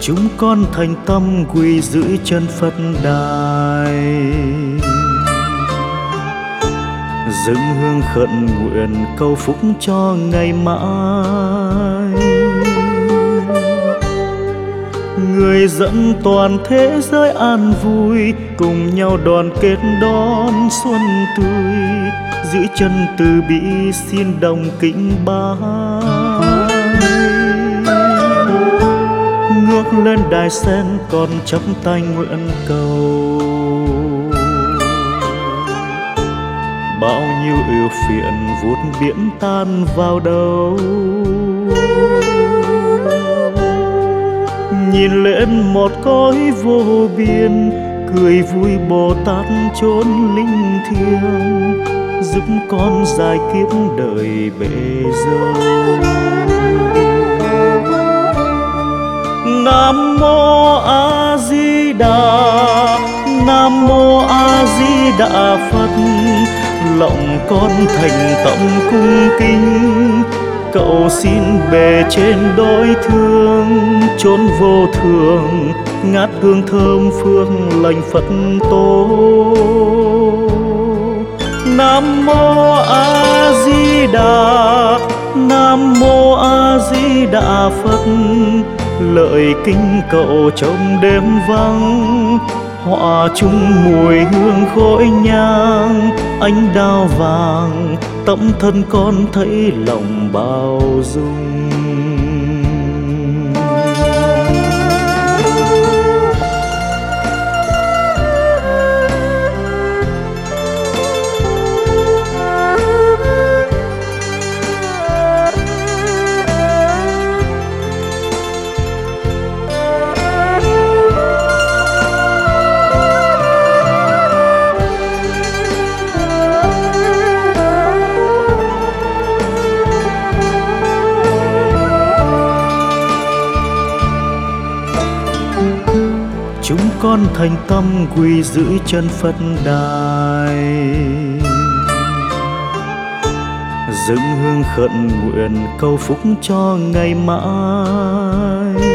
chúng con thành tâm quỳ dưới chân Phật đài, dâng hương khẩn nguyện cầu phúc cho ngày mai. Người dẫn toàn thế giới an vui, cùng nhau đoàn kết đón xuân tươi, giữ chân từ bi xin đồng kính bái. Ngước lên đài sen còn chắp tay nguyện cầu, bao nhiêu ưu phiền vuốt biển tan vào đâu. Nhìn lên một cõi vô biên, cười vui Bồ Tát chốn linh thiêng, giúp con giải kiếp đời bể dâu. Nam mô A Di Đà, Nam mô A Di Đà Phật. Lòng con thành tâm cung kính, cậu xin bề trên đối thương, chốn vô thường ngát hương thơm phương lành Phật tổ. Nam mô A Di Đà, Nam mô A Di Đà Phật. Lợi kinh cậu trong đêm vắng, họa chung mùi hương khói nhang, ánh đao vàng tấm thân con thấy lòng bao dung. Chúng con thành tâm quỳ dưới chân Phật đài, dâng hương khẩn nguyện cầu phúc cho ngày mai.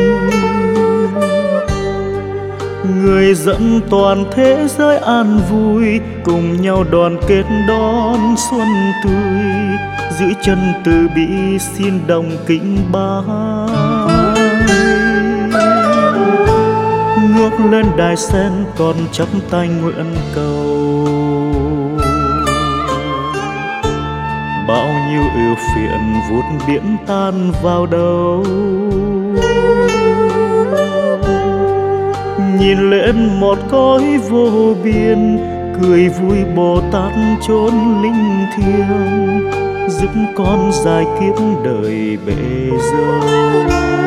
Người dẫn toàn thế giới an vui, cùng nhau đoàn kết đón xuân tươi, giữ chân từ bi xin đồng kính bái. Ngước lên đài sen còn chắp tay nguyện cầu, bao nhiêu ưu phiền vuốt biển tan vào đâu. Nhìn lên một cõi vô biên, cười vui Bồ Tát chốn linh thiêng, giúp con giải kiếp đời bể dâu.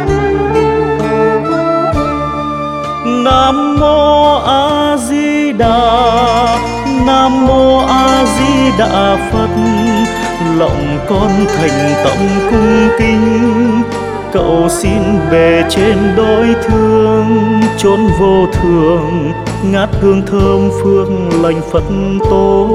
Nam mô A Di Đà, Nam mô A Di Đà Phật. Lòng con thành tâm cung kính, cậu xin bề trên đối thương, chốn vô thường ngát hương thơm phương lành Phật tổ.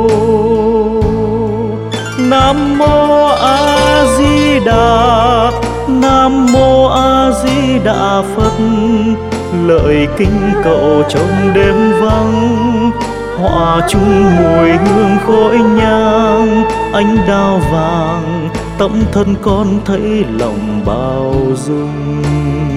Nam mô A Di Đà, Nam mô A Di Đà Phật. Lợi kinh cậu trong đêm vắng, họa chung mùi hương khói nhang, ánh đao vàng tấm thân con thấy lòng bao dung.